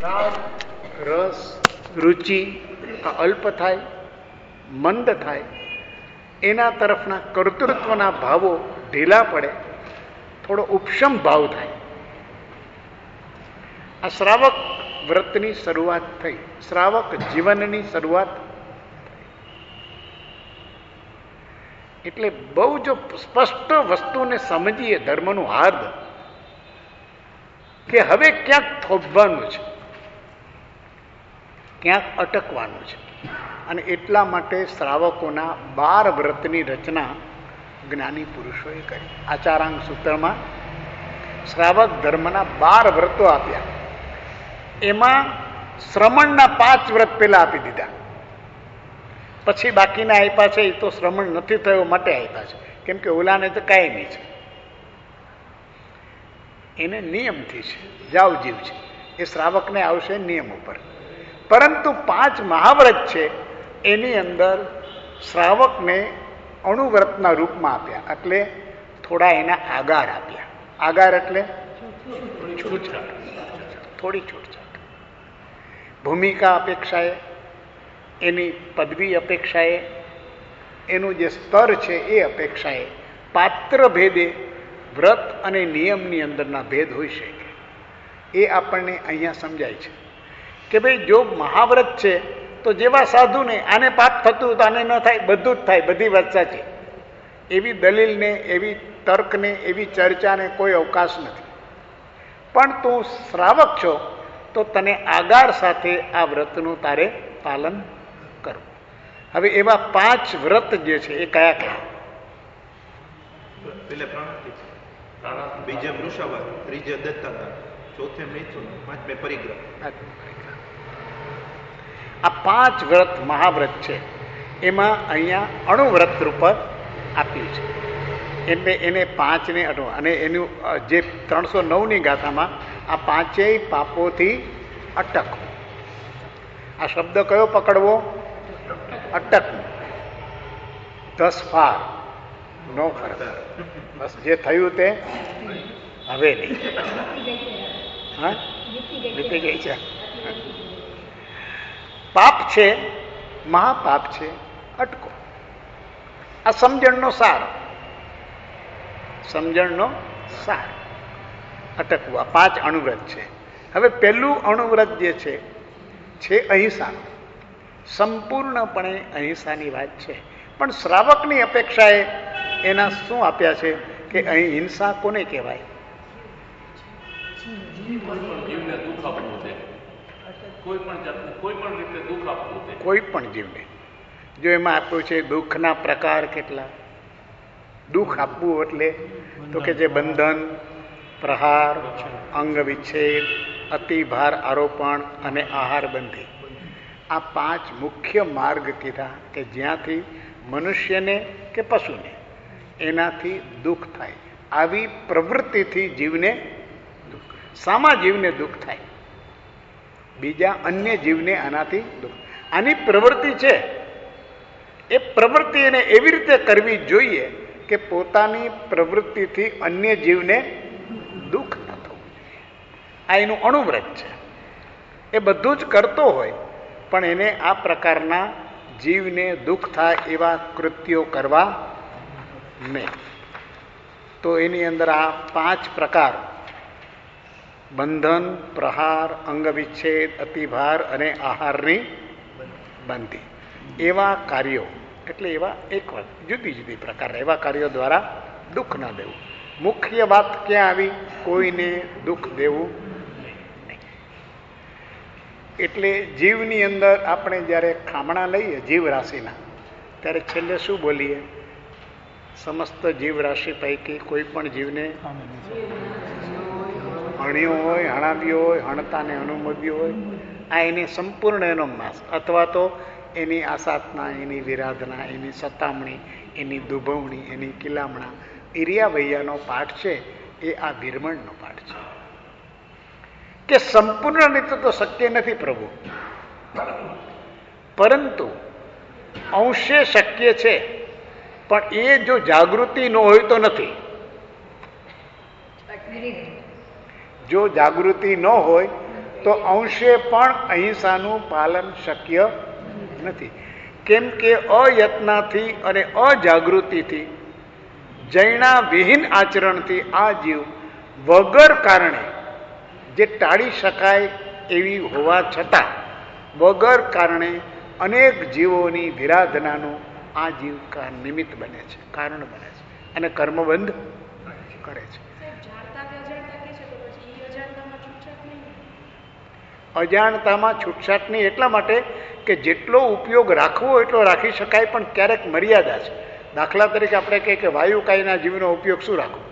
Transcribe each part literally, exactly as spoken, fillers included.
રાગ રસ રુચિ આ અલ્પ થાય, મંદ થાય, એના તરફના કર્તૃત્વના ભાવો ઢીલા પડે, થોડો ઉપશમ ભાવ થાય. આ શ્રાવક વ્રતની શરૂઆત થઈ, શ્રાવક જીવનની શરૂઆત. એટલે બહુ જો સ્પષ્ટ વસ્તુને સમજીએ ધર્મનું હાર્દ, કે હવે ક્યાંક થોભવાનું છે, ક્યાંક અટકવાનું છે. અને એટલા માટે શ્રાવકોના બાર વ્રતની રચના જ્ઞાની પુરુષોએ કરી. આચારાંગ સૂત્રમાં શ્રાવક ધર્મના બાર વ્રતો આપ્યા. એમાં શ્રમણના પાંચ વ્રત પેલા આપી દીધા, પછી બાકીના આપ્યા છે એ તો શ્રમણ નથી થયો માટે આપ્યા છે, કેમ કે ઓલાને તો કાયમી છે, એને નિયમથી છે, જાવ જીવ છે, એ શ્રાવકને આવશે નિયમ ઉપર. પરંતુ પાંચ મહાવ્રત છે એની અંદર શ્રાવકને અણુવ્રતના રૂપમાં આપ્યા, એટલે થોડા એના આગાર આપ્યા. આગાર એટલે છૂટછાટ, થોડી છૂટછાટ. ભૂમિકા અપેક્ષાએ, એની પદવી અપેક્ષાએ, એનું જે સ્તર છે એ અપેક્ષાએ, પાત્ર ભેદે વ્રત અને નિયમની અંદરના ભેદ હોઈ શકે. એ આપણને અહીંયા સમજાય છે કે ભાઈ જો મહાવ્રત છે તો જેવા સાધુને આને પાપ થતું તો આને ન થાય, બધું જ થાય, બધી વાત સાચી. એવી દલીલને, એવી તર્કને, એવી ચર્ચાને કોઈ અવકાશ નથી. પણ તું શ્રાવક છો તો તને આગાર સાથે આ વ્રતનું તારે પાલન કરવું. હવે એવા પાંચ વ્રત જે છે એ કયા કયા? બીજે વૃષાવત, ત્રીજે દત્તાદાન, ચોથે મૈથુન, પાંચમે પરિગ્રહ. આ પાંચ વ્રત મહાવ્રત છે. એમાં અહીંયા અણુવ્રત રૂપ આપ્યું છે. એટલે એને પાંચને અણુ, અને એનું જે ત્રણસો નવની ગાથામાં આ પાંચેય પાપોથી અટકવું. આ શબ્દ કયો પકડવો? અટકવું. દસ ફાર નો ફરતા, બસ જે થયું તે હવે નહીં. હા, વીતી ગઈ છે. પાપ છે, મહાપાપ છે, અટકો. આ સમજણનો સાર, સમજણનો સાર અટકવું. આ પાંચ અણુવ્રત છે. હવે પહેલું અણુવ્રત જે છે છે અહિંસાનું. સંપૂર્ણપણે અહિંસાની વાત છે. પણ શ્રાવકની અપેક્ષાએ એના શું આપ્યા છે કે અહીં હિંસા કોને કહેવાય? કોઈ પણ જીવને. જો એમાં આપ્યું છે દુઃખના પ્રકાર કેટલા. દુઃખ આપવું એટલે તો કે જે બંધન, પ્રહાર, અંગ વિચ્છેદ, અતિભાર આરોપણ અને આહાર બંધી, આ પાંચ મુખ્ય માર્ગ કીધા કે જ્યાંથી મનુષ્યને કે પશુને એનાથી દુઃખ થાય. આવી પ્રવૃત્તિથી જીવને દુઃખ. સામા જીવને દુઃખ થાય, બીજા અન્ય જીવને આનાથી દુઃખ. આની પ્રવૃત્તિ છે, એ પ્રવૃત્તિ એને એવી રીતે કરવી જોઈએ કે પોતાની પ્રવૃત્તિથી અન્ય જીવને દુઃખ ન થવું જોઈએ. આ એનું અણુવ્રત છે. એ બધું જ કરતો હોય પણ એને આ પ્રકારના જીવને દુઃખ થાય એવા કૃત્યો કરવા નહીં. તો એની અંદર આ પાંચ પ્રકાર, બંધન, પ્રહાર, અંગ વિચ્છેદ, અતિભાર અને આહારની બંધી, એવા કાર્યો, એટલે એવા એક વાત જુદી જુદી પ્રકારના એવા કાર્યો દ્વારા દુઃખ ન દેવું. મુખ્ય વાત ક્યાં આવી? કોઈને દુઃખ દેવું નહીં. એટલે જીવની અંદર આપણે જ્યારે ખામણા લઈએ જીવ રાશિના, ત્યારે છેલ્લે શું બોલીએ? સમસ્ત જીવ રાશિ પૈકી કોઈ પણ જીવને હણ્યો હોય, હણાવ્યો હોય, હણતાને અનુમોદ્યો હોય, આ એની સંપૂર્ણ એનો નાશ. અથવા તો એની આસાધના, એની વિરાધના, એની સતામણી, એની દુભવણી, એની કિલામણા, ઈરિયા વૈયાનો પાઠ છે એ આ ભીરમણનો પાઠ છે. કે સંપૂર્ણ રીતે તો શક્ય નથી પ્રભુ, પરંતુ અંશે શક્ય છે. પણ એ જો જાગૃતિ ન હોય તો નથી. જો જાગૃતિ ન હોય તો અંશે પણ અહિંસાનું પાલન શક્ય નથી. કેમ કે અયત્નાથી અને અજાગૃતિથી જૈના વિહીન આચરણથી આ જીવ વગર કારણે જે ટાળી શકાય એવી હોવા છતાં વગર કારણે અનેક જીવોની વિરાધનાનું આ જીવ નિમિત્ત બને છે, કારણ બને છે અને કર્મબંધ કરે છે. અજાણતામાં છૂટછાટ નહીં એટલા માટે કે જેટલો ઉપયોગ રાખવો એટલો રાખી શકાય, પણ ક્યારેક મર્યાદા છે. દાખલા તરીકે આપણે કહીએ કે વાયુકાયના જીવનો ઉપયોગ શું રાખવો,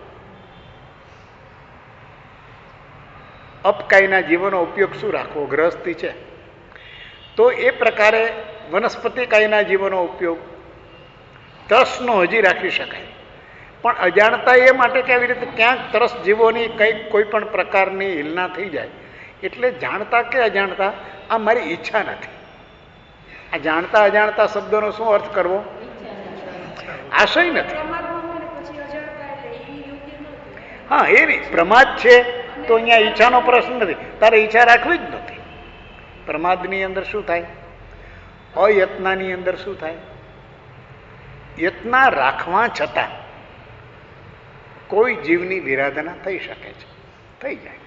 અપકાયના જીવનો ઉપયોગ શું રાખવો, ગ્રહસ્થી છે. તો એ પ્રકારે વનસ્પતિ કાયના જીવનો ઉપયોગ તરસનો હજી રાખી શકાય, પણ અજાણતા એ માટે કે આવી રીતે ક્યાંક તરસ જીવોની કંઈક કોઈ પણ પ્રકારની હિલના થઈ જાય એટલે જાણતા કે અજાણતા આ મારી ઈચ્છા નથી. આ જાણતા અજાણતા શબ્દનો શું અર્થ કરવો, આશય નથી. હા એ નહીં, પ્રમાદ છે તો અહીંયા ઈચ્છાનો પ્રશ્ન નથી, તારે ઈચ્છા રાખવી જ નથી. પ્રમાદની અંદર શું થાય, અયત્નાની અંદર શું થાય, યત્ના રાખવા છતાં કોઈ જીવની વિરાધના થઈ શકે છે, થઈ જાય.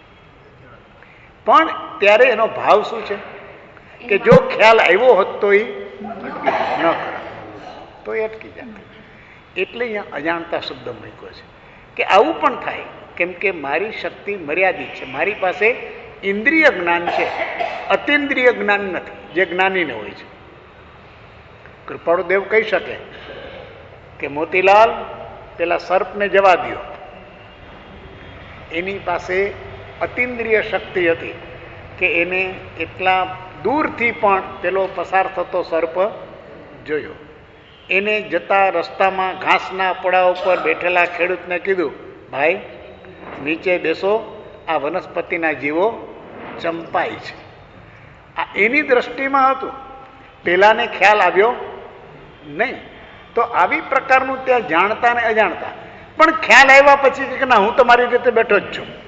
પણ ત્યારે એનો ભાવ શું છે કે જો ખ્યાલ આવ્યો હોત તો એ ન કરે તો એ અટકી જાય. એટલે અહીંયા અજાણતા શબ્દ મૂક્યો છે કે આવું પણ થાય, કેમ કે મારી શક્તિ મર્યાદિત છે, મારી પાસે ઇન્દ્રિય જ્ઞાન છે, અતિન્દ્રિય જ્ઞાન નથી જે જ્ઞાનીને હોય છે. કૃપાળુદેવ કહી શકે કે મોતીલાલ પેલા સર્પને જવા દો, એની પાસે અતિન્દ્રિય શક્તિ હતી કે એને એટલા દૂરથી પણ પેલો પસાર થતો સર્પ જોયો. એને જતા રસ્તામાં ઘાસના પડા ઉપર બેઠેલા ખેડૂતને કીધું, ભાઈ નીચે બેસો, આ વનસ્પતિના જીવો ચંપાય છે. આ એની દ્રષ્ટિમાં હતું, પેલાને ખ્યાલ આવ્યો નહીં. તો આવી પ્રકારનું ત્યાં જાણતા ને અજાણતા, પણ ખ્યાલ આવ્યા પછી કે ના હું તો મારી રીતે બેઠો જ છું.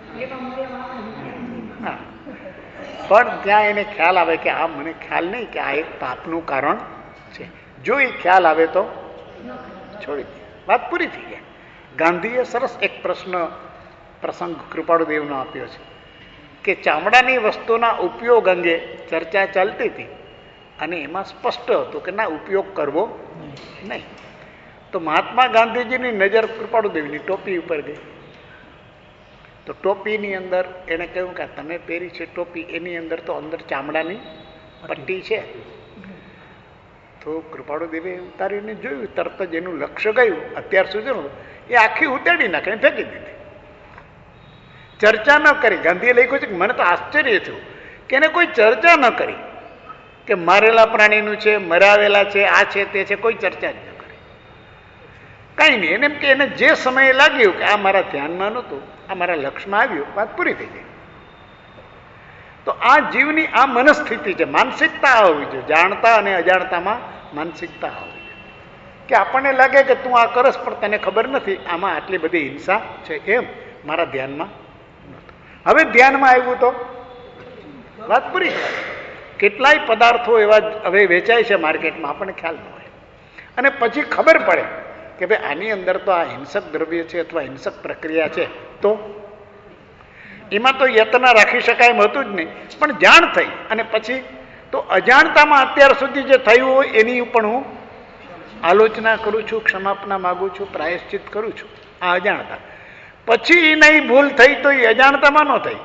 હા, પણ ત્યાં એને ખ્યાલ આવે કે આ મને ખ્યાલ નહીં કે આ એક પાપનું કારણ છે. જો એ ખ્યાલ આવે તો છોડી દે, વાત પૂરી થઈ જાય. ગાંધીએ સરસ એક પ્રશ્ન પ્રસંગ કૃપાળુદેવનો આપ્યો છે કે ચામડાની વસ્તુના ઉપયોગ અંગે ચર્ચા ચાલતી હતી અને એમાં સ્પષ્ટ હતું કે ના ઉપયોગ કરવો નહીં. તો મહાત્મા ગાંધીજીની નજર કૃપાળુદેવની ટોપી ઉપર ગઈ. તો ટોપીની અંદર એને કહ્યું કે તમે પહેરી છે ટોપી, એની અંદર તો અંદર ચામડાની પટ્ટી છે. તો કૃપાળુદેવે ઉતારીને જોયું, તરત જ એનું લક્ષ્ય ગયું અત્યાર સુધીનું એ આખી ઉતાડી નાખીને ફેંકી દીધી, ચર્ચા ન કરી. ગાંધીએ લખ્યું છે કે મને તો આશ્ચર્ય થયું કે એને કોઈ ચર્ચા ન કરી કે મારેલા પ્રાણીનું છે, મરાવેલા છે, આ છે તે છે, કોઈ ચર્ચા જ ન કરી. કાંઈ નહીં, એને એમ કે એને જે સમયે લાગ્યું કે આ મારા ધ્યાનમાં નહોતું, આ મારા લક્ષ્યમાં આવ્યું, વાત પૂરી થઈ ગઈ. તો આ જીવની આ મનસ્થિતિ છે, માનસિકતા હોવી જોઈએ. જાણતા અને અજાણતામાં માનસિકતા હોવી જોઈએ કે આપણને લાગે કે તું આ કરસ પણ તને ખબર નથી આમાં આટલી બધી હિંસા છે, એમ મારા ધ્યાનમાં નહોતું. હવે ધ્યાનમાં આવ્યું તો વાત પૂરી. કેટલાય પદાર્થો એવા હવે વેચાય છે માર્કેટમાં, આપણને ખ્યાલ ન હોય અને પછી ખબર પડે કે ભાઈ આની અંદર તો આ હિંસક દ્રવ્ય છે અથવા હિંસક પ્રક્રિયા છે. તો એમાં તો યત્ન રાખી શકાય એમ હતું જ નહીં, પણ જાણ થઈ અને પછી તો અજાણતામાં અત્યાર સુધી જે થયું હોય એની પણ હું આલોચના કરું છું, ક્ષમાપના માગું છું, પ્રાયશ્ચિત કરું છું. આ અજાણતા. પછી એ નહીં ભૂલ થઈ તો એ અજાણતામાં ન થઈ,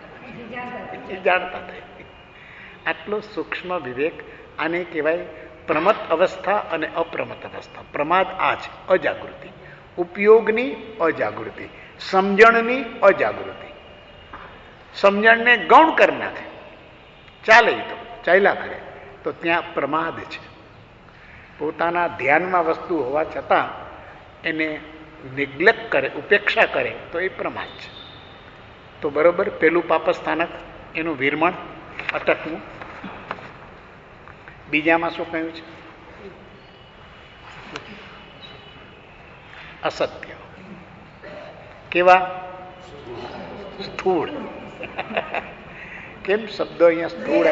એ જાણતા થઈ. આટલો સૂક્ષ્મ વિવેક, આને કહેવાય પ્રમત અવસ્થા અને અપ્રમત અવસ્થા. પ્રમાદ આ છે, અજાગૃતિ, ઉપયોગની અજાગૃતિ, સમજણની અજાગૃતિ. સમજણને ગૌણ કરી નાખે, ચાલે તો ચાલ્યા કરે, તો ત્યાં પ્રમાદ છે. પોતાના ધ્યાનમાં વસ્તુ હોવા છતાં એને નિગ્લેક્ટ કરે, ઉપેક્ષા કરે તો એ પ્રમાદ છે. તો બરોબર પેલું પાપસ્થાનક એનું વિરમણ અટકવું. બીજામાં શું કહ્યું છે? અસત્ય. કેવા? સ્થૂળ. કેમ શબ્દ અહીંયા સ્થૂળ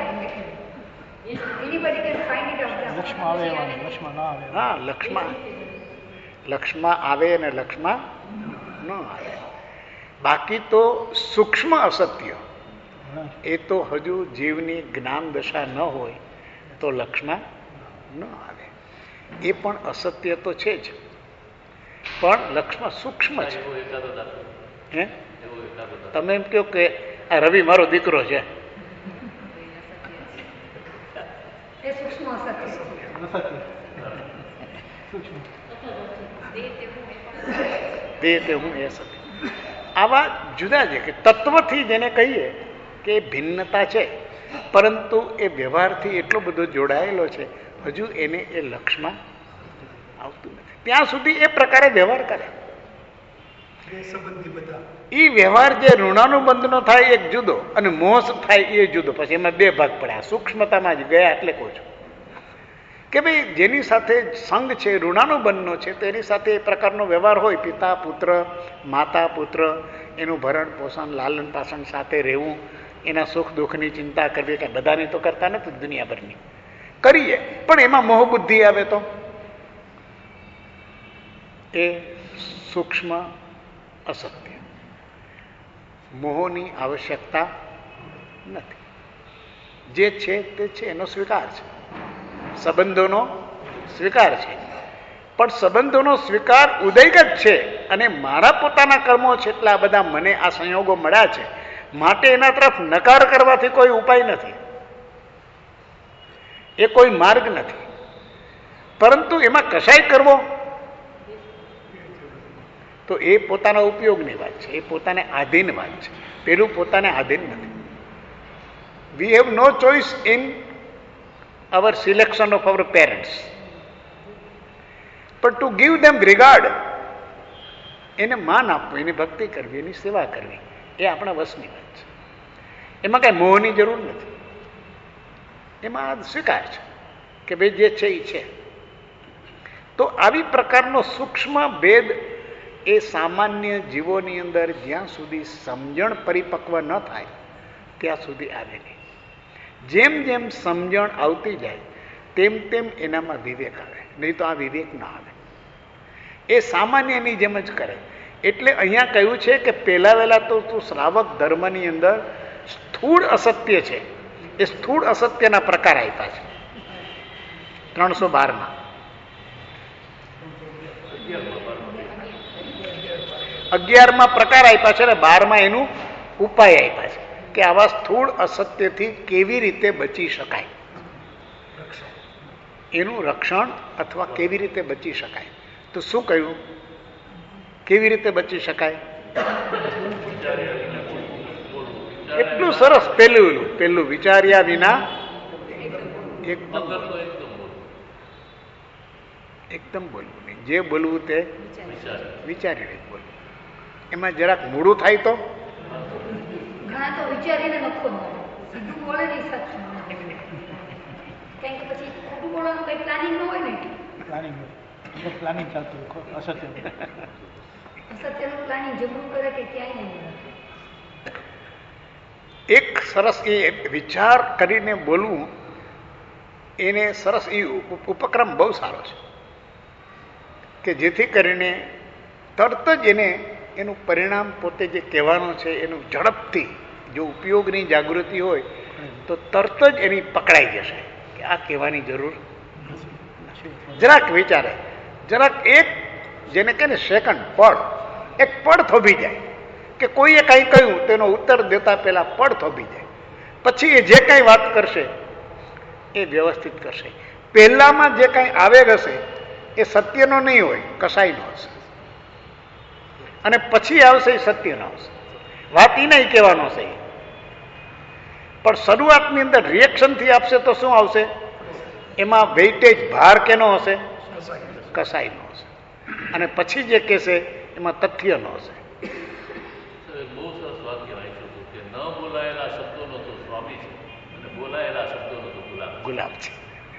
હા લક્ષ્મણ લક્ષ્મણ આવે અને લક્ષ્મણ ન આવે. બાકી તો સૂક્ષ્મ અસત્ય એ તો હજુ જીવની જ્ઞાન દશા ન હોય તો લક્ષ્મણ ન આવે. એ પણ અસત્ય તો છે જ, પણ લક્ષ્મણ સૂક્ષ્મ છે. હે તમે એમ કહો કે આ રવિ મારો દીકરો છે, આવા જુદા છે કે તત્વથી જેને કહીએ કે ભિન્નતા છે, પરંતુ એ વ્યવહારથી એટલો બધો જોડાયેલો છે હજુ એને એ લક્ષમાં આવતું નથી. ત્યાં સુધી એ પ્રકારે વ્યવહાર કરે. એ વ્યવહાર જે ઋણાનુબંધનો થાય એક જુદો અને મોહ થાય એ જુદો. પછી એમાં બે ભાગ પડ્યા. સૂક્ષ્મતામાં જ ગયા એટલે કહું છું કે ભાઈ જેની સાથે સંગ છે, ઋણાનુબંધનો છે, તેની સાથે એ પ્રકારનો વ્યવહાર હોય, પિતા પુત્ર, માતા પુત્ર, એનું ભરણ પોષણ લાલન પાષણ સાથે રહેવું, એના સુખ દુઃખની ચિંતા કરવી, કે બધાની તો કરતા નથી, દુનિયાભરની કરીએ, પણ એમાં મોહ બુદ્ધિ આવે તો એ સૂક્ષ્મ અસત્ય. મોહની આવશ્યકતા નથી. જે છે તે છે, એનો સ્વીકાર છે, સંબંધોનો સ્વીકાર છે. પણ સંબંધોનો સ્વીકાર ઉદયગત છે અને મારા પોતાના કર્મો છે એટલે આ બધા મને આ સંયોગો મળ્યા છે, માટે એના તરફ નકાર કરવાથી કોઈ ઉપાય નથી, એ કોઈ માર્ગ નથી. પરંતુ એમાં કશાય કરવો તો એ પોતાના ઉપયોગની વાત છે, એ પોતાને આધીન વાત છે. પેલું પોતાને આધીન નથી. We have no choice in our selection of our parents, પણ ટુ ગીવ ધેમ રિગાર્ડ, એને માન આપવું, એની ભક્તિ કરવી, એની સેવા કરવી, એ આપણા વશની વાત છે. એમાં કાંઈ મોહની જરૂર નથી. એમાં સ્વીકાર છે કે ભાઈ જે છે એ છે. તો આવી પ્રકારનો સૂક્ષ્મ ભેદ એ સામાન્ય જીવોની અંદર જ્યાં સુધી સમજણ પરિપક્વ ન થાય ત્યાં સુધી આવે નહીં. જેમ જેમ સમજણ આવતી જાય તેમ તેમ એનામાં વિવેક આવે, નહીં તો આ વિવેક ના આવે. એ સામાન્યની જેમ જ કરે. એટલે અહીંયા કહ્યું છે કે પહેલા વહેલા તો તું શ્રાવક ધર્મની અંદર સ્થૂળ અસત્ય છે, એ સ્થૂળ અસત્યના પ્રકાર આપ્યા છે ત્રણસો બારમાં. અગિયારમાં પ્રકાર આપ્યા છે અને બારમાં એનું ઉપાય આપ્યા છે કે આવા સ્થૂળ અસત્યથી કેવી રીતે બચી શકાય, એનું રક્ષણ અથવા કેવી રીતે બચી શકાય. તો શું કહ્યું? કેવી રીતે બચી શકાય? એટલું સરસ. પેલું પેલું વિચાર્યા વિના એકદમ એકદમ બોલવું નહીં. જે બોલવું તે વિચારીને બોલવું. એમાં જરાક મોડું થાય તો પ્લાનિંગ ચાલતું અસત્ય એક સરસ એ વિચાર કરીને બોલવું, એને સરસ એ ઉપક્રમ બહુ સારો છે કે જેથી કરીને તરત જ એને એનું પરિણામ પોતે જે કહેવાનું છે એનું ઝડપથી, જો ઉપયોગની જાગૃતિ હોય તો તરત જ એની પકડાઈ જશે કે આ કહેવાની જરૂર જરાક વિચારે, જરાક એક જેને કહે ને સેકન્ડ પળ, એક પળ થોભી જાય કે કોઈએ કંઈ કહ્યું તેનો ઉત્તર દેતા પહેલા પળ થોભી જાય, પછી એ જે કાંઈ વાત કરશે એ વ્યવસ્થિત કરશે. પહેલામાં જે કાંઈ આવેગ હશે એ સત્યનો નહીં હોય, કસાઈનો હશે, અને પછી આવશે એ સત્યનો હશે. વાત એ નહીં કહેવાનો હશે, પણ શરૂઆતની અંદર રિએક્શનથી આપશે તો શું આવશે? એમાં વેઇટેજ ભાર કેનો હશે? કસાઈનો હશે. અને પછી જે કહેશે એમાં તથ્યનો હશે. બહુ સરસ વાત કહેવાય છે કે ન બોલાયેલા શબ્દોનો તો સ્વામી છે અને બોલાયેલા શબ્દોનો તો ગુલાબ ગુલાબ છે.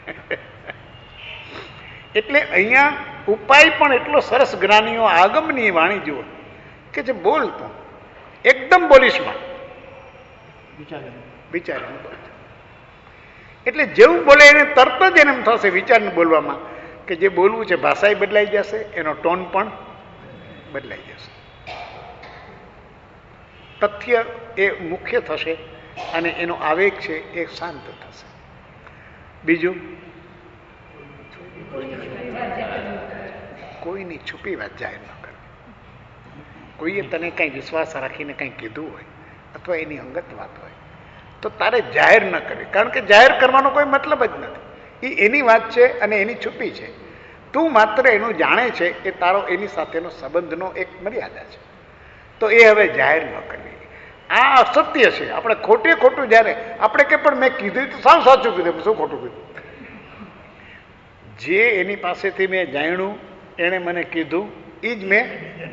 એટલે અહીંયા ઉપાય પણ એટલો સરસ. જ્ઞાનીઓ આગમની વાણી જુઓ કે જે બોલતો એકદમ બોલીશમાં, વિચારીને બોલજો. એટલે જેવું બોલે એને તરત જ એને એમ થશે વિચારને બોલવામાં કે જે બોલવું છે ભાષાએ બદલાઈ જશે, એનો ટોન પણ બદલાઈ જશે. તથ્ય એ મુખ્ય થશે અને એનો આવેગ છે એ શાંત થશે. બીજું, કોઈની છુપી વાત જાહેર ન કરવી. કોઈએ તને કંઈ વિશ્વાસ રાખીને કંઈ કીધું હોય અથવા એની અંગત વાત હોય તો તારે જાહેર ન કરવી, કારણ કે જાહેર કરવાનો કોઈ મતલબ જ નથી. એ એની વાત છે અને એની છુપી છે. તું માત્ર એનું જાણે છે એ તારો એની સાથેનો સંબંધનો એક મર્યાદા છે, તો એ હવે જાહેર ન કરવી. આ અસત્ય છે. આપણે ખોટે ખોટું જ્યારે આપણે કે પણ મેં કીધું તો સાવ સાચું કીધું, શું ખોટું કીધું? જે એની પાસેથી મેં જાણ્યું એણે મને કીધું એ જ મેં.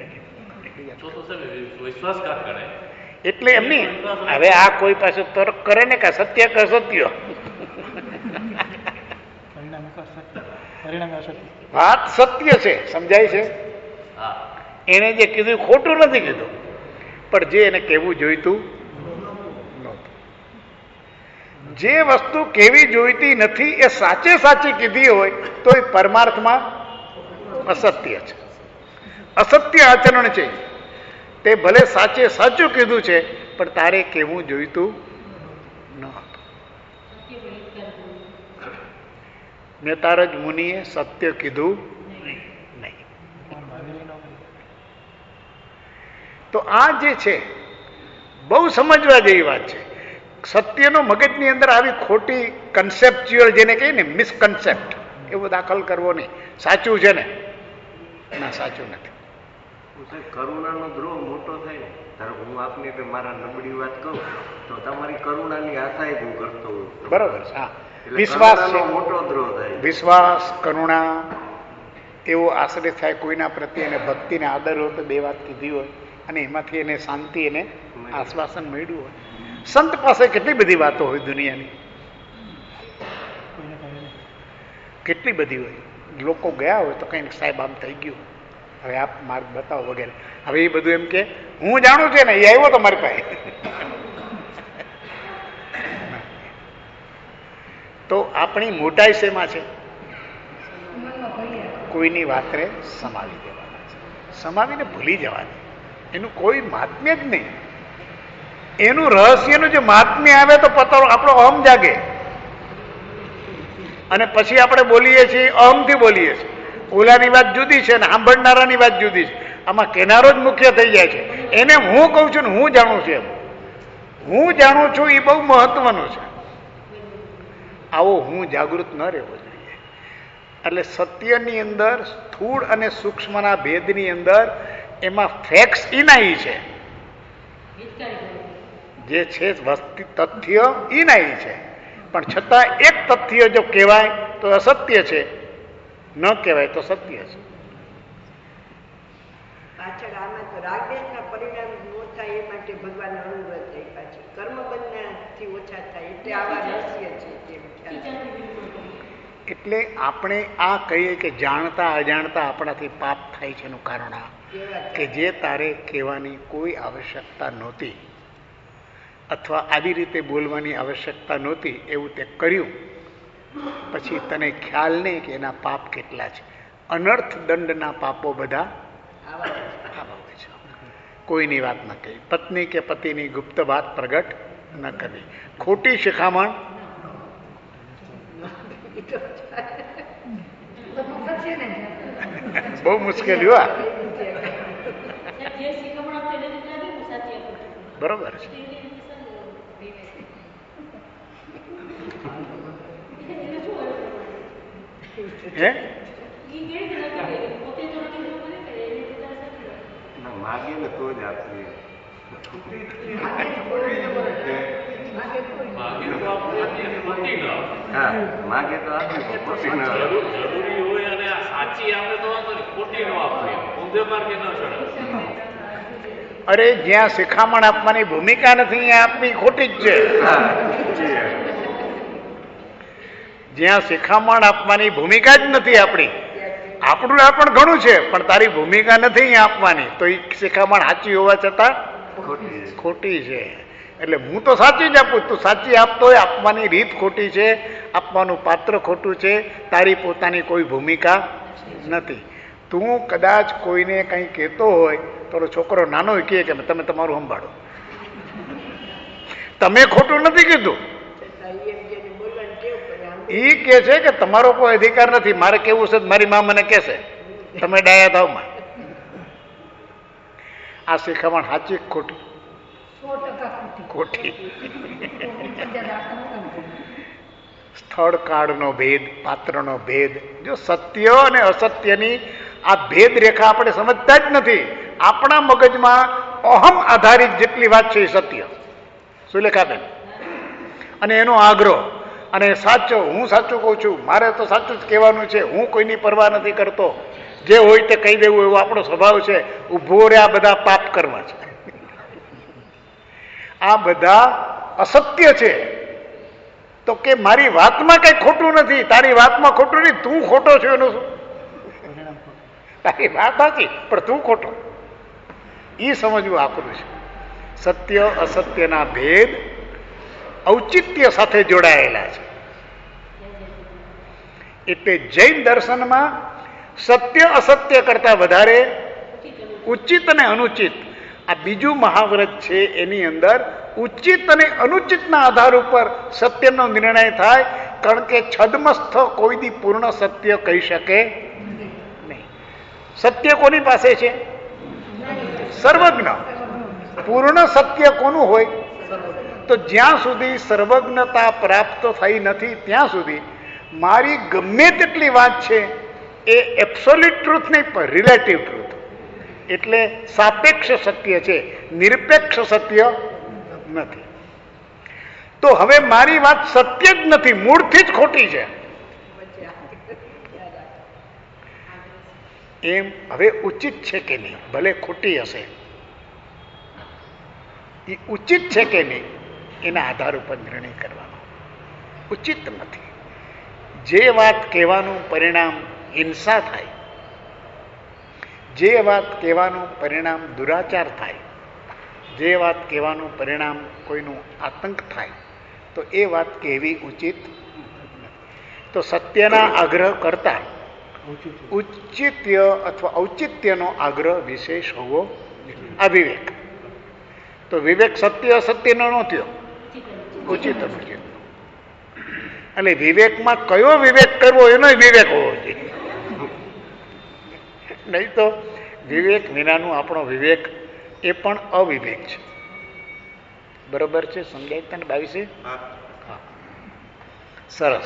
એટલે એમની હવે આ કોઈ પાસે તર્ક કરે ને કે સત્ય કે સત્ય, વાત સત્ય છે, સમજાય છે? એને જે કીધું ખોટું નથી કીધું, પણ જે એને કહેવું જોઈતું નહોતું. જે વસ્તુ કેવી જોઈતી નથી એ સાચે સાચી કીધી હોય તો એ પરમાર્થમાં અસત્ય છે, અસત્ય આચરણ છે. તે ભલે સાચે સાચું કીધું છે પણ તારે કહેવું જોઈતું ન હતું. નેતારજ મુનિએ સત્ય કીધું નહીં. તો આ જે છે બહુ સમજવા જેવી વાત છે. સત્યનો મગજની અંદર આવી ખોટી કન્સેપ્ચ્યુઅલ જેને કહીએ ને મિસકન્સેપ્ટ એવો દાખલ કરવો નહીં. સાચું છે ને? ના, સાચું નથી. કરુણાનો દ્રોહ મોટો થાય. ધારો હું આપને કે મારા નબળી વાત કહું તો તમારી કરુણાની આશા જ હું કરતો હોઉં. બરોબર છે. હા, વિશ્વાસ છે, મોટો દ્રોહ થાય. વિશ્વાસ, કરુણા એવો આશ્રય થાય કોઈના પ્રત્યે, એને ભક્તિને આદર હોય તો બે વાત કીધી હોય અને એમાંથી એને શાંતિ, એને આશ્વાસન મળ્યું હોય. સંત પાસે કેટલી બધી વાતો હોય દુનિયાની, કેટલી બધી હોય. લોકો ગયા હોય તો કંઈક સાહેબ આમ થઈ ગયું, હવે આપ માર્ગ બતાવો વગેરે. હવે એ બધું એમ કે હું જાણું છે ને, એ આવ્યો તો મારી પાસે. તો આપણી મોટાઈ શેમાં છે? કોઈની વાતને સમાવી દેવાના છે, સમાવીને ભૂલી જવાની. એનું કોઈ મહાત્મ્ય જ નહીં. એનું રહસ્યનું જે મહાત્મ્ય આવે તો પતાવો આપણો અહમ જાગે અને પછી આપણે બોલીએ છીએ, અહમથી બોલીએ છીએ. ઓલાની વાત જુદી છે ને સાંભળનારાની વાત જુદી છે. આમાં કેનારો જ મુખ્ય થઈ જાય છે. એને હું કહું છું ને હું જાણું છું, એમ હું જાણું છું એ બહુ મહત્વનું છે. આવો હું જાગૃત ન રહેવો જોઈએ. એટલે સત્યની અંદર સ્થૂળ અને સૂક્ષ્મના ભેદની અંદર એમાં ફેક્ટ્સ ઇનાઈ છે, જે છે વસ્તુ તથ્ય ઇનાઈ છે, પણ છતાં એક તથ્ય જો કહેવાય તો અસત્ય છે, ન કહેવાય તો સત્ય છે. પાછળ આમાં તો રાગદેશના પરિણામ ઓછા એ માટે ભગવાન અનુવ્રત થઈ, પાછી કર્મબંધનાથી ઓછા થાય એટલે આવા રહસ્ય છે. એટલે આપણે આ કહીએ કે જાણતા અજાણતા આપણાથી પાપ થાય છે એનું કારણ આ કે જે તારે કહેવાની કોઈ આવશ્યકતા નહોતી અથવા આવી રીતે બોલવાની આવશ્યકતા નહોતી એવું તે કર્યું, પછી તને ખ્યાલ નહીં કે એના પાપ કેટલા છે. અનર્થ દંડના પાપો બધા આવા છે. કોઈની વાત ન કહી, પત્ની કે પતિની ગુપ્ત વાત પ્રગટ ન કરવી, ખોટી શિખામણ બહુ મુશ્કેલ હોય. બરોબર છે. હે માગે ને તો જ આપીએ. હા, માગે તો આપીએ. જરૂરી હોય અને સાચી આપે તો વાંધો નહીં, ખોટી ન આપવી, ઊંધે માર્ગે ન ચડાવે. અરે જ્યાં શિખામણ આપવાની ભૂમિકા નથી ત્યાં આપવી ખોટી જ છે. જ્યાં શિખામણ આપવાની ભૂમિકા જ નથી આપણી, આપણું આ પણ ઘણું છે પણ તારી ભૂમિકા નથી અહીંયા આપવાની, તો એ શિખામણ સાચી હોવા છતાં ખોટી છે. એટલે હું તો સાચી જ આપું, તું સાચી આપતો હોય, આપવાની રીત ખોટી છે, આપવાનું પાત્ર ખોટું છે, તારી પોતાની કોઈ ભૂમિકા નથી. તું કદાચ કોઈને કંઈ કહેતો હોય તો છોકરો નાનો કહે કે તમે તમારું સંભાળો, તમે ખોટું નથી કીધું. એ કે છે કે તમારો કોઈ અધિકાર નથી, મારે કેવું છે મારી મા મને કહેશે, તમે ડાયા થાવમાં. આ શીખામણ સાચી ખોટી? ખોટી. સ્થળ કાળનો ભેદ, પાત્રનો ભેદ, જો સત્ય અને અસત્યની આ ભેદ રેખા આપણે સમજતા જ નથી. આપણા મગજમાં અહમ આધારિત જેટલી વાત છે એ સત્ય. સુલેખાબેન, અને એનો આગ્રહ, અને સાચો, હું સાચું કહું છું, મારે તો સાચું જ કહેવાનું છે, હું કોઈની પરવા નથી કરતો, જે હોય તે કહી દેવું એવો આપણો સ્વભાવ છે. ઉભો રે, આ બધા પાપ કરવા છે, આ બધા અસત્ય છે. તો કે મારી વાતમાં કઈ ખોટું નથી, તારી વાતમાં ખોટું નહીં, તું ખોટો છો એનું શું? તારી વાત સાચી પણ તું ખોટો. એ સમજવું આકરું છે. સત્ય અસત્યના ભેદ ઔચિત્ય સાથે જોડાયેલા છે. એટલે જૈન દર્શનમાં સત્ય અસત્ય કરતા વધારે ઉચિત અને અનુચિત, આ બીજું મહાવ્રત છે, એની અંદર ઉચિત અને અનુચિતના આધાર ઉપર સત્યનો નિર્ણય થાય. કારણ કે છદ્મસ્થ કોઈ દી પૂર્ણ સત્ય કહી શકે નહીં. સત્ય કોની પાસે છે? સર્વજ્ઞ. પૂર્ણ સત્ય કોનું હોય? તો જ્યાં સુધી સર્વજ્ઞતા પ્રાપ્ત થઈ નથી ત્યાં સુધી મારી ગમે તેટલી વાત છે એ એબ્સોલ્યુટ ટ્રુથ નહીં પણ રિલેટિવ ટ્રુથ, એટલે સાપેક્ષ સત્ય છે, નિરપેક્ષ સત્ય નથી. તો હવે મારી વાત સત્ય જ નથી, મૂળથી જ ખોટી છે. એમ હવે ઉચિત છે કે નહીં? ભલે ખોટી હશે, એ ઉચિત છે કે નહીં એના આધાર ઉપર નિર્ણય કરવાનો. ઉચિત નથી. જે વાત કહેવાનું પરિણામ હિંસા થાય, જે વાત કહેવાનું પરિણામ દુરાચાર થાય, જે વાત કહેવાનું પરિણામ કોઈનું આતંક થાય, તો એ વાત કહેવી ઉચિત નથી. તો સત્યના આગ્રહ કરતા ઉચિત્ય અથવા ઔચિત્યનો આગ્રહ વિશેષ હોવો. આ વિવેક. તો વિવેક સત્ય અસત્યનો ન થયો, ઉચિત અનુચિત. એટલે વિવેકમાં કયો વિવેક કરવો એનો વિવેક હોવો જોઈએ. નહીં તો વિવેક વિનાનું આપણો વિવેક એ પણ અવિવેક છે. બરોબર છે? સમજાય તને બાવીસે? હા, સરસ.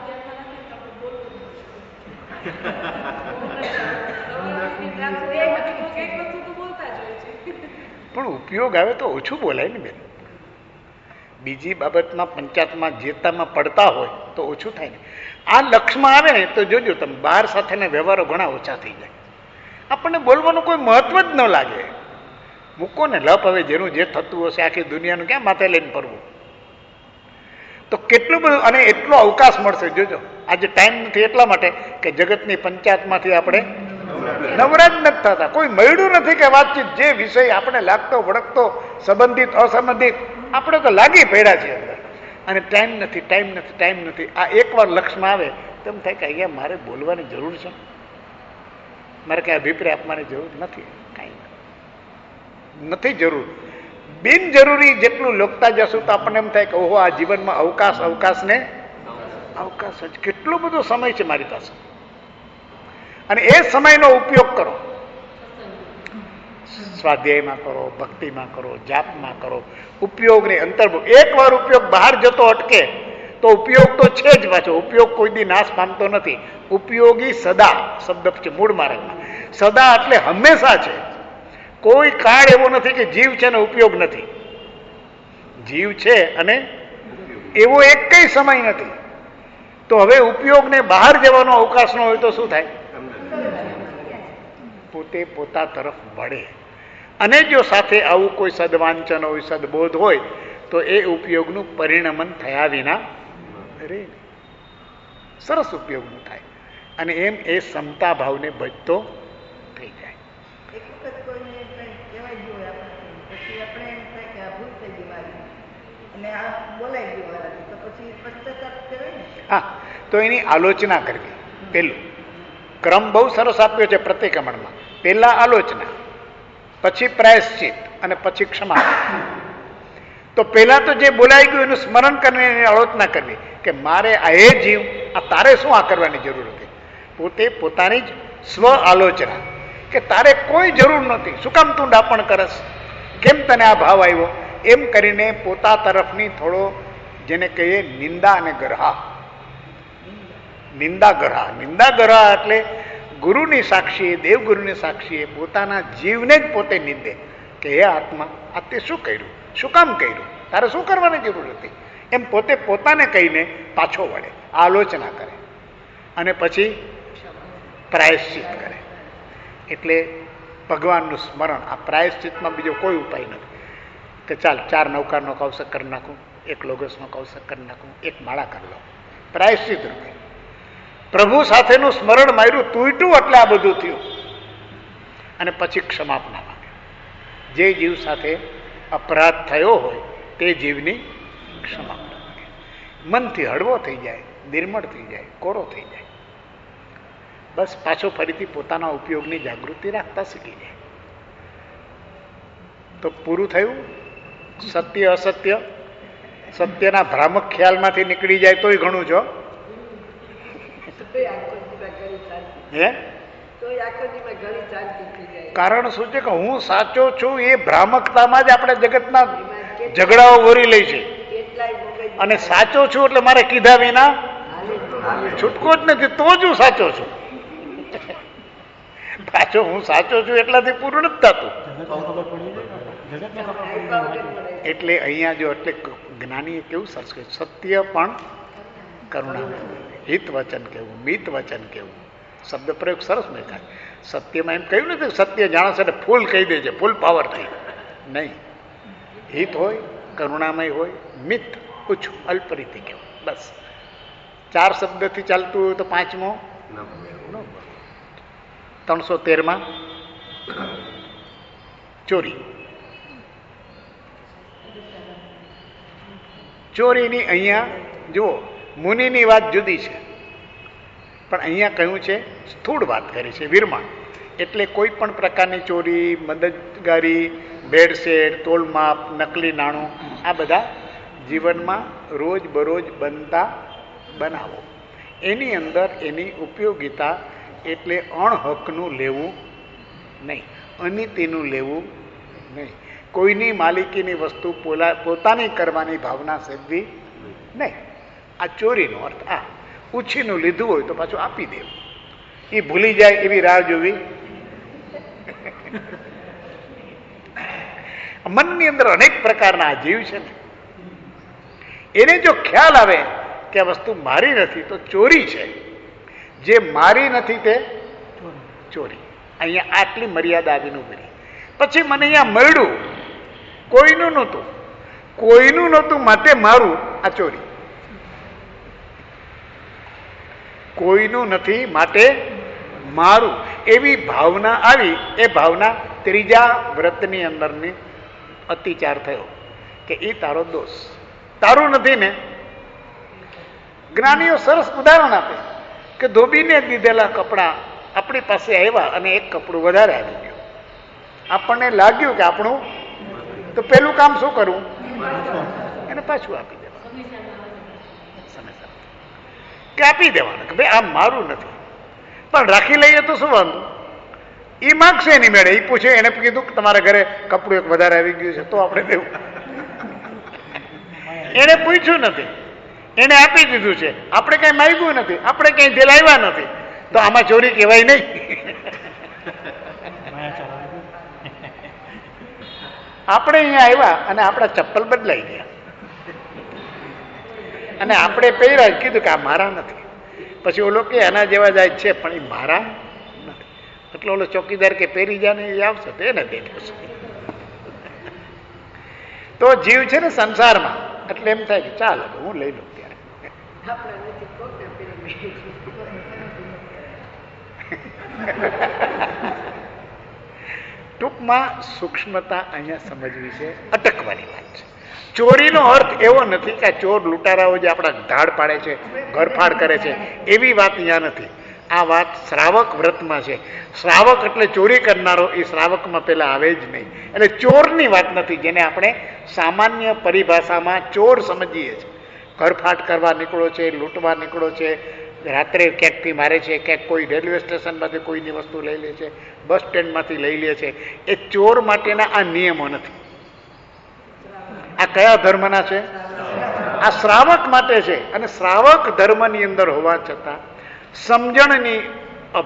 પણ ઉપયોગ આવે તો ઓછું બોલાય ને બેન. બીજી બાબતમાં પંચાયતમાં જેતામાં પડતા હોય તો ઓછું થાય ને. આ લક્ષમાં આવે ને તો જોજો તમે બહાર સાથેના વ્યવહારો ઘણા ઓછા થઈ જાય. આપણને બોલવાનું કોઈ મહત્વ જ ન લાગે. મૂકો ને લપ, હવે જેનું જે થતું હશે આખી દુનિયાનું ક્યાં માથે લઈને ફરવું. તો કેટલું બધું, અને એટલો અવકાશ મળશે. જોજો આજે ટાઈમ નથી એટલા માટે કે જગતની પંચાયતમાંથી આપણે નવરા જ નથી થતા. કોઈ મળ્યું નથી કે વાતચીત, જે વિષય આપણે લાગતો વળગતો, સંબંધિત અસંબંધિત, આપણે તો લાગી પડ્યા છીએ અંદર, અને ટાઈમ નથી, ટાઈમ નથી, ટાઈમ નથી. આ એકવાર લક્ષમાં આવે તેમ થાય કે અહીંયા મારે બોલવાની જરૂર છે, મારે કઈ અભિપ્રાય આપવાની જરૂર નથી, કાંઈ નથી જરૂર. બિનજરૂરી જેટલું લોકતા જશું તો આપણને એમ થાય કે ઓહો, આ જીવનમાં અવકાશ, અવકાશ ને અવકાશ જ. કેટલો બધો સમય છે મારી પાસે, અને એ સમયનો ઉપયોગ કરો. સ્વાધ્યાયમાં કરો, ભક્તિમાં કરો, જાપમાં કરો. ઉપયોગની અંતર, એક વાર ઉપયોગ બહાર જતો અટકે તો ઉપયોગ તો છે જ પાછો. ઉપયોગ કોઈ દી નાશ પામતો નથી. ઉપયોગી સદા શબ્દ છે મૂળ માર્ગમાં. સદા એટલે હંમેશા છે. કોઈ કાળ એવો નથી કે જીવ છે ને ઉપયોગ નથી. જીવ છે અને એવો એક કઈ સમય નથી. તો હવે ઉપયોગને બહાર જવાનો અવકાશ ન હોય તો શું થાય? પોતે પોતા તરફ વળે. અને જો સાથે આવું કોઈ સદવાંચન હોય, સદબોધ હોય, તો એ ઉપયોગનું પરિણમન થયા વિના રે સરસ ઉપયોગનું થાય. અને એમ એ સમતા ભાવને બચતો થઈ જાય. એક વખત કોઈને કહેવાય ગયું હોય આપણે, પછી આપણે એમ થાય કે આ ભૂલ થઈ ગઈ મારી, આ બોલાઈ ગયું વાળાથી તો પછી પશ્ચાતાપ કહેવાય ને. હા, તો એની આલોચના કરવી પેલું. ક્રમ બહુ સરસ આપ્યો છે પ્રતિક્રમણમાં. પહેલા આલોચના, પછી પ્રાયશ્ચિત અને પછી ક્ષમા. તો પહેલા તો જે બોલાઈ ગયું એનું સ્મરણ કરવી, એની આલોચના કરવી કે મારે આ એ જીવ, આ તારે શું આ કરવાની જરૂર હતી. પોતે પોતાની જ સ્વ આલોચના કે તારે કોઈ જરૂર નહોતી, શું કામ તું ડાપણ કરસ, કેમ તને આ ભાવ આવ્યો, એમ કરીને પોતા તરફની થોડો જેને કહીએ નિંદા અને ગરહા. નિંદા ગરહા નિંદા ગરહા એટલે ગુરુની સાક્ષીએ, દેવગુરુની સાક્ષીએ પોતાના જીવને જ પોતે નિંદે કે હે આત્મા, આ તે શું કર્યું, શું કામ કર્યું, તારે શું કરવાની જરૂર હતી, એમ પોતે પોતાને કહીને પાછો વળે, આલોચના કરે અને પછી પ્રાયશ્ચિત કરે. એટલે ભગવાનનું સ્મરણ. આ પ્રાયશ્ચિતમાં બીજો કોઈ ઉપાય નથી કે ચાલ ચાર નૌકારનો કૌશક કરી નાખું, એક લોગસનો કૌશક કરી નાખું, એક માળા કરી લો. પ્રાયશ્ચિત રૂપે પ્રભુ સાથેનું સ્મરણ માર્યું, તૂટ્યું એટલે આ બધું થયું. અને પછી ક્ષમાપના માંગે. જે જીવ સાથે અપરાધ થયો હોય તે જીવની ક્ષમાપના માંગે. મનથી હળવો થઈ જાય, નિર્મળ થઈ જાય, કોરો થઈ જાય. બસ પાછો ફરીથી પોતાના ઉપયોગની જાગૃતિ રાખતા શીખી જાય. તો પૂરું થયું. સત્ય અસત્ય, સત્યના ભ્રામક ખ્યાલમાંથી નીકળી જાય તોય ઘણું છો. હે કારણ શું છે કે હું સાચો છું એ ભ્રામકતામાં જ આપણે જગતના ઝઘડાઓ વરી લઈ છે. અને સાચો છું એટલે મારે કીધા વિના છૂટકો જ નથી, તો જ હું સાચો છું. પાછો હું સાચો છું એટલાથી પૂરું નથી થતું. એટલે અહીંયા જો એટલે જ્ઞાનીએ કેવું સરસ કહ્યું, સત્ય પણ કરુણા, હિત વચન કેવું, મિત વચન કેવું, શબ્દ પ્રયોગ સરસ મેં થાય. સત્યમાં એમ કહ્યું નથી સત્ય જાણશે એટલે ફૂલ કહી દે છે, ફૂલ પાવર થઈ નહીં. હિત હોય, કરુણામય હોય, મિત ઓછું, અલ્પ રીતે કેવું. બસ ચાર શબ્દથી ચાલતું હોય તો પાંચમો ત્રણસો તેરમાં ચોરી. ચોરીની અહીંયા જુઓ, મુનિની વાત જુદી છે, પણ અહીંયા કહ્યું છે સ્થૂળ વાત કરી છે, વિરમાણ. એટલે કોઈ પણ પ્રકારની ચોરી, મદદગારી, ભેળસેળ, તોલમાપ, નકલી નાણું, આ બધા જીવનમાં રોજ બરોજ બનતા બનાવો. એની અંદર એની ઉપયોગિતા એટલે અણહકનું લેવું નહીં, અનિતિનું લેવું નહીં, કોઈની માલિકીની વસ્તુ પોતાની કરવાની ભાવના સેદવી નહીં. આ ચોરીનો અર્થ આ. ઉછીનું લીધું હોય તો પાછું આપી દેવું, એ ભૂલી જાય એવી રાહ જોવી. મનની અંદર અનેક પ્રકારના આ જીવ છે ને, એને જો ખ્યાલ આવે કે આ વસ્તુ મારી નથી તો ચોરી છે, જે મારી નથી તે ચોરી. અહીંયા આટલી મર્યાદા આવીને ઉભરી. પછી મને અહીંયા મળ્યું, કોઈનું નહોતું, કોઈનું નહોતું માટે મારું, આ ચોરી. કોઈનું નથી માટે મારું, એવી ભાવના આવી. એ ભાવના ત્રીજા વ્રતની અંદરની અતિચાર થયો કે એ તારો દોષ, તારું નથી ને. જ્ઞાનીઓ સરસ ઉદાહરણ આપે કે ધોબીને દીધેલા કપડાં આપણી પાસે આવ્યા અને એક કપડું વધારે આવી ગયું. આપણને લાગ્યું કે આપણું, તો પેલું કામ શું કરવું, એને પાછું આપી દેવાનું, કે આપી દેવાનું કે ભાઈ આ મારું નથી. પણ રાખી લઈએ તો શું વાંધો, એ માગશે એની મેળે. એ પૂછે, એને કીધું કે તમારા ઘરે કપડું એક વધારે આવી ગયું છે તો આપણે દેવું. એને પૂછ્યું નથી, એને આપી દીધું છે. આપણે કઈ માંગ્યું નથી, આપણે કઈ દિલાવ્યા નથી, તો આમાં ચોરી કહેવાય નહીં. આપણે અહીંયા આવ્યા અને આપણા ચપ્પલ બદલાઈ ગયા અને આપણે પહેર્યા, કીધું કે આ મારા નથી. પછી ઓલો કે આના જેવા જાય છે પણ એ મારા નથી. એટલે ઓલો ચોકીદાર કે પહેરી જાય ને એ આવશે તો એને દેખાશે. તો જીવ છે ને સંસારમાં, એટલે એમ થાય કે ચાલ હું લઈ લઉં ત્યારે. ટૂંકમાં સૂક્ષ્મતા અહીંયા સમજવી છે, અટકવાની વાત છે. ચોરીનો અર્થ એવો નથી કે ચોર લૂંટારાઓ જે આપણા ધાડ પાડે છે, ઘરફાડ કરે છે, એવી વાત અહીંયા નથી. આ વાત શ્રાવક વ્રતમાં છે. શ્રાવક એટલે ચોરી કરનારો, એ શ્રાવકમાં પેલા આવે જ નહીં. એટલે ચોરની વાત નથી, જેને આપણે સામાન્ય પરિભાષામાં ચોર સમજીએ છીએ. ઘરફાટ કરવા નીકળો છે, લૂંટવા નીકળો છે, રાત્રે ક્યાંકથી મારે છે, ક્યાંક કોઈ રેલવે સ્ટેશનમાંથી કોઈની વસ્તુ લઈ લે છે, બસ સ્ટેન્ડમાંથી લઈ લે છે, એ ચોર માટેના આ નિયમો નથી. આ કયા ધર્મના છે? આ શ્રાવક માટે છે. અને શ્રાવક ધર્મની અંદર હોવા છતાં સમજણની